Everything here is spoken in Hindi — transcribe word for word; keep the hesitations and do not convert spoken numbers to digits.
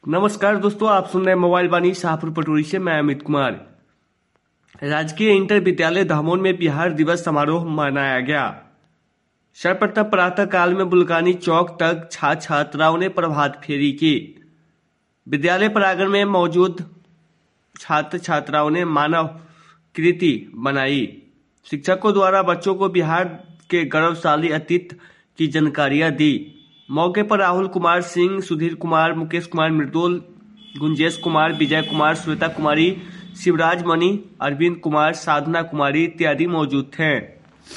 नमस्कार दोस्तों, आप सुन रहे हैं मोबाइल वाणी शाहपुर पटोरी से। मैं अमित कुमार। राजकीय इंटर विद्यालय दमोह में बिहार दिवस समारोह मनाया गया। सर्वप्रथम प्रातः काल में बुल्गानी चौक तक छात्र छात्राओं ने प्रभात फेरी की। विद्यालय प्रांगण में मौजूद छात्र छात्राओं ने मानव कृति बनाई। शिक्षकों द्वारा बच्चों को बिहार के गौरवशाली अतीत की जानकारियां दी। मौके पर राहुल कुमार सिंह, सुधीर कुमार, मुकेश कुमार मृदुल, गुंजेश कुमार, विजय कुमार, श्वेता कुमारी, शिवराज मणि, अरविंद कुमार, साधना कुमारी इत्यादि मौजूद थे।